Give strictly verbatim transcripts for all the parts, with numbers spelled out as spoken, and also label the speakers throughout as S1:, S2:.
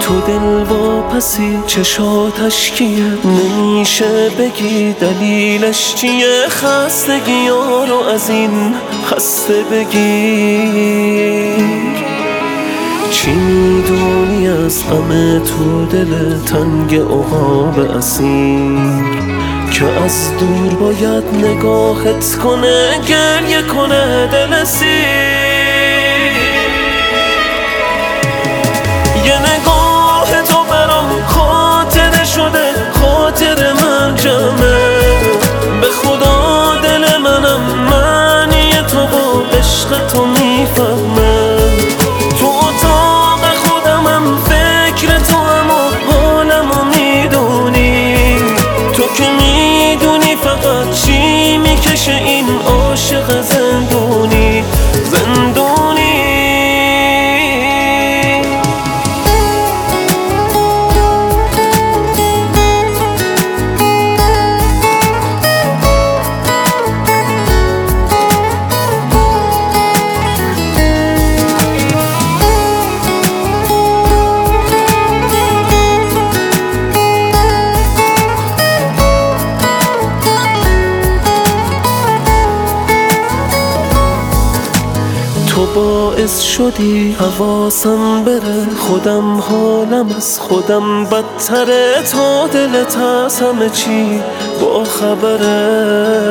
S1: تو دل واپسی چشاتش کیه، نمیشه بگی دلیلش چیه. خستگی ها رو از این خسته بگیر. چی میدونی از غم تو دل تنگ عقاب اسیر، که از دور باید نگاهت کنه گریه کنه دل سیر. یه نگاه تو برام خاطره شده، خاطر من جمعه. به خدا دل منم معنی تو و عشق تو میفهمه. تو اتاق خودمم فکر تو هم و حالمو میدونی. تو که میدونی فقط چی میکشه این عاشق زندونی زندونی. تو باعث شدی حواسم بره، خودم حالم از خودم بدتره. تا دلت از همه چی با خبره،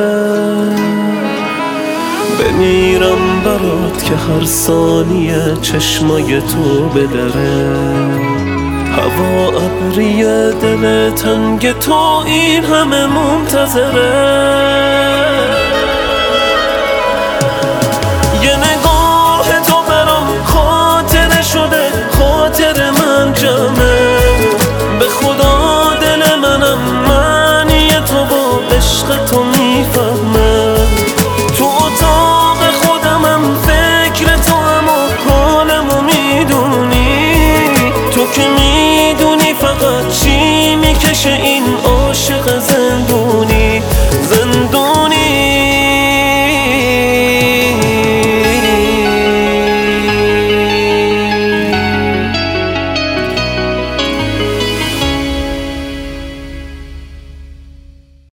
S1: بمیرم برات که هر ثانیه چشمای تو بدره. هوا ابریه دل تنگ تو این همه منتظره.